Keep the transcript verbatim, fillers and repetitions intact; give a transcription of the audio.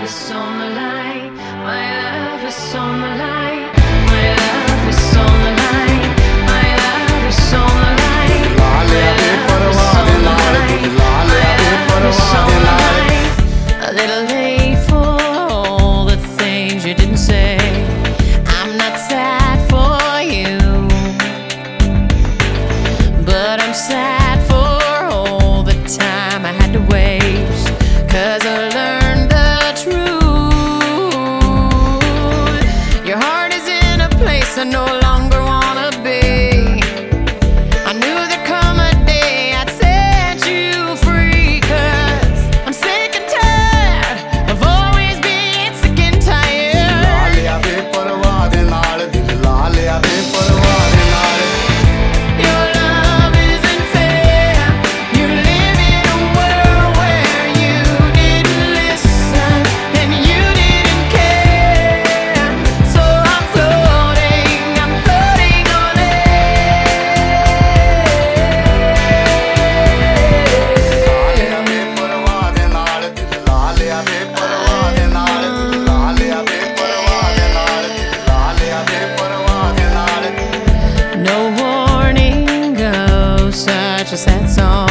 is on the line. My love is on the line. My love is on the line. My love is on the line. My love is on the line. My love is on the line. A little late for all the things you didn't say. I'm not sad for you, but I'm sad for all the time I had to waste. 'Cause I learned the truth. Your heart is in a place I no longer wanna be. I knew there'd come a day I'd set you free. 'Cause I'm sick and tired of always being sick and tired. ला लिया बेपरवाह दे नाल दिल, ला लिया बेपरवाह दे नाल. Your love isn't fair. You live in a world where you didn't listen and you didn't care. So I'm floating, I'm floating on air. ला लिया बेपरवाह दे नाल दिल, ला लिया बेपरवाह दे नाल दिल, ला लिया बेपरवाह दे नाल दिल, ला लिया बेपरवाह दे नाल. No warning, oh, such a sad song.